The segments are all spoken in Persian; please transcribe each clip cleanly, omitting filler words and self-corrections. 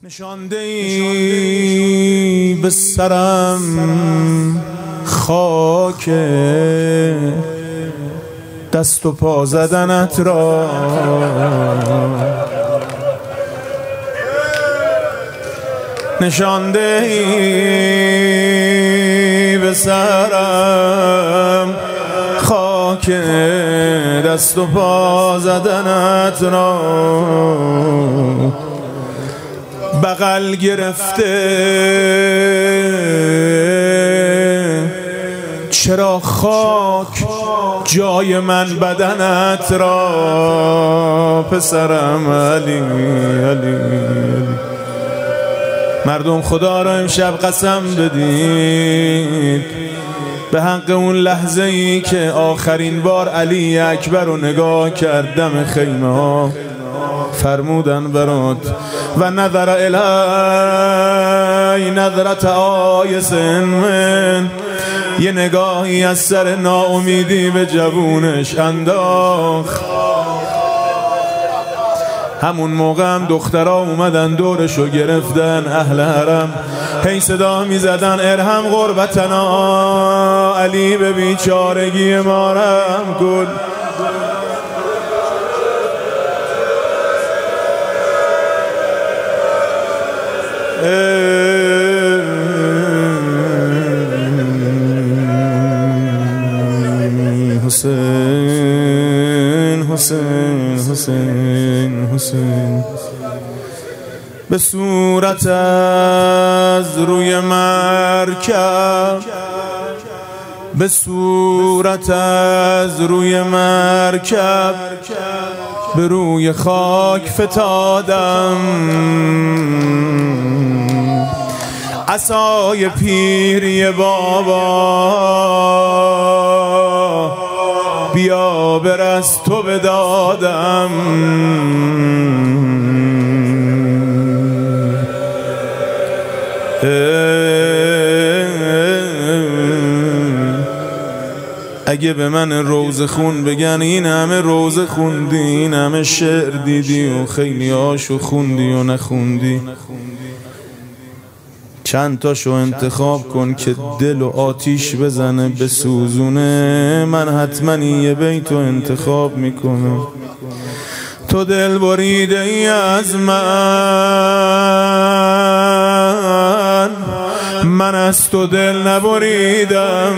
نشانده‌ای به سرم خاک دست و پا زدنت را، نشانده‌ای به سرم خاک دست و پا زدنت را، بغل گرفته چرا خاک جای من بدنت را. پسرم علی علی، مردم خدا را امشب قسم بدید به حق اون لحظه ای که آخرین بار علی اکبر رو نگاه کرد دم خیمه ها، فرمودن برات و نظر الی نظرت آیس من، یه نگاهی از سر ناامیدی به جوونش انداخت. همون موقع هم دخترها اومدن دورشو گرفتن، اهل حرم هی صدا می زدن ارحم غربتنا، علی به بیچارگی ما رحم کن. حسین حسین حسین حسین به صورت از روی مرکب، به صورت از روی مرکب به روی خاک فتادم، عصای پیری بابا بیا برس تو بدادم. اگه به من روزه خون بگن این همه روزه خوندی، این همه شعر دیدی و خیلی هاشو خوندی و نخوندی، چند تاشو انتخاب کن که دل و آتیش بزنه به سوزونه، من حتما یه بیتو انتخاب میکنم. تو دل بریده ای از من از تو دل نبریدم.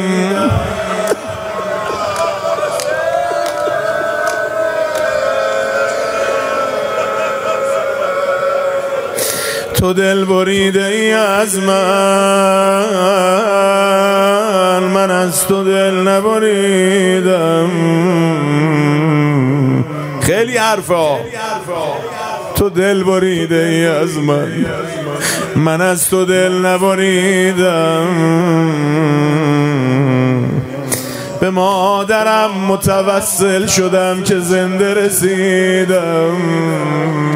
تو دل بریده ای از من از تو دل نبریدم. خیلی حرفا. تو دل بریده ای از من از تو دل نبریدم. به مادرم متوسل شدم که زنده رسیدم.